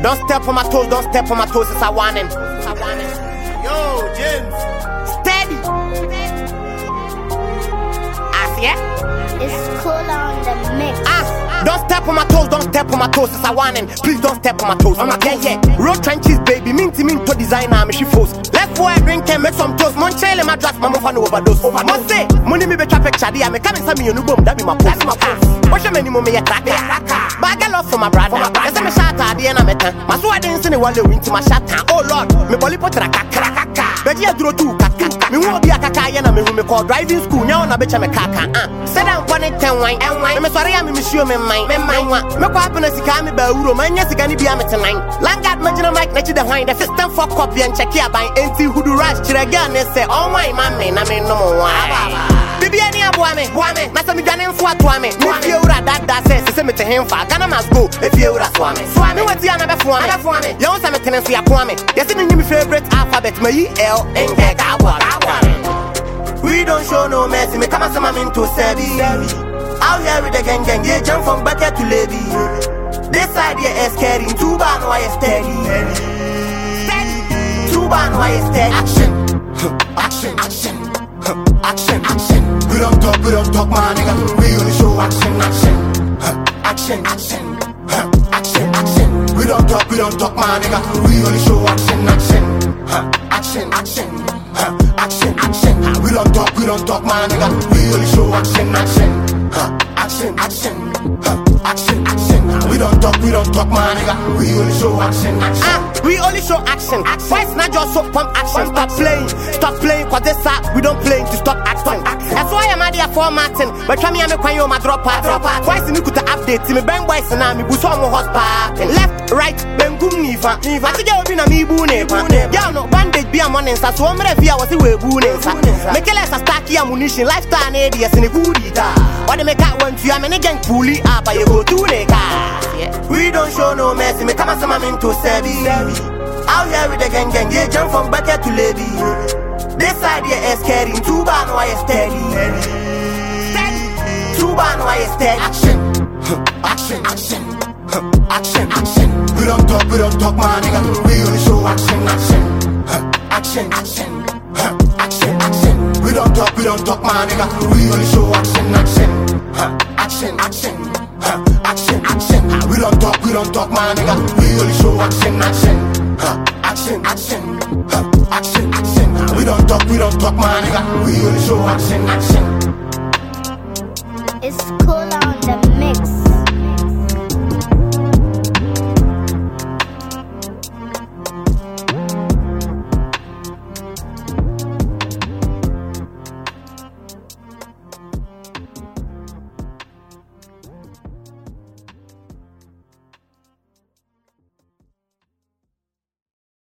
Don't step on my toes, don't step on my toes, it's a warning. Yo, James. Steady. Yeah? It's cool on the mix. Don't step on my toes, don't step on my toes, it's a warning. Please don't step on my toes. Yeah. Road trenches, baby, minty designer, me she force. Left boy, drink and make some toast. Monchele, my dress, mama, fan overdose. Must say, money me be traffic chadi, I me come and send me a new boom, that be my post. What's your many me a cracker? But I got love for my brother. I say me shot at the end of my time. My so I didn't send a wall into my shot. Oh Lord, me boli potra kaka. But you draw two kaka. Me won't be a kaka, and me call driving school. Now, I bet you me kaka. Sit down, one and 10 wine. I'm sorry, I'm monsieur, me mind. Me kwa happiness, you can't be by Uro, man. Yes, you can't be a tonight. Langard, Major Mike, nature the wine, the system for copy and check here by NT who do rush to again. They say, oh my man, I mean, no more. Bibi any abuame, Master Mijanin Swatwame. If you are that says, send me to him for Ghana must go. If you are Swami, what's the other Swami? You don't have a tendency of Kwame. Yes, in your favorite alphabet, my L and we don't show no mercy, me come as I'm into Sebi. Out here with the gang, yeah, jump from bucket to levy. This side here is scary, two band why is steady. Two band why is steady. Action. We don't talk, man, nigga. We only show action. We don't talk, man, nigga. We only show action. We don't talk, man, nigga. We only show action. We don't talk, man, nigga. We only show action. We only show action. Why it's not just so pump action? Stop playing, cause this we don't play to stop acting. That's why I'm out here formatting. But try me, I'm a quayo, my drop out. Why is the new update? Me bang boys and I'm a horse parking. Left, right, bang boom, niva. I think I'll be a me boone. Yeah, no bandage be a money, so I'm ready for what's the boone. Make a less a stacky ammunition, lifetime areas in a goodie. What they make out when you am in a gang pulley up, I go to the car. We don't show no mercy, me come as I'm into Sebi. Out here with the gang, yeah, jump from bucket to levy. This side here is scary, two band why is steady. Two band why is steady. Action. We don't talk, man, nigga. We only show action. We don't talk, man, nigga. We only show action. We don't talk, man, nigga. We only show action. We don't talk, man, nigga. We only show action. It's cool on the mix.